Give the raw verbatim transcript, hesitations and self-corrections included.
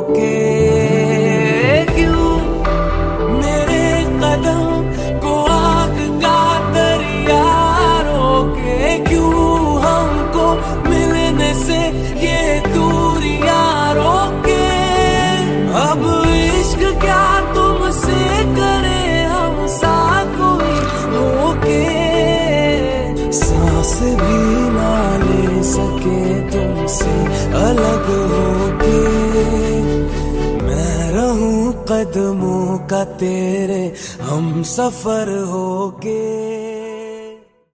होके। क्यों मेरे कदम को आग का दरिया रोके, क्यों हमको मिलने से ये दूरियां रोके। अब इश्क क्या तुमसे करे हम सा कोई होके, सांस भी ना ले सके तुमसे अलग होके। मैं रहूं कदमों का तेरे हम सफर होके।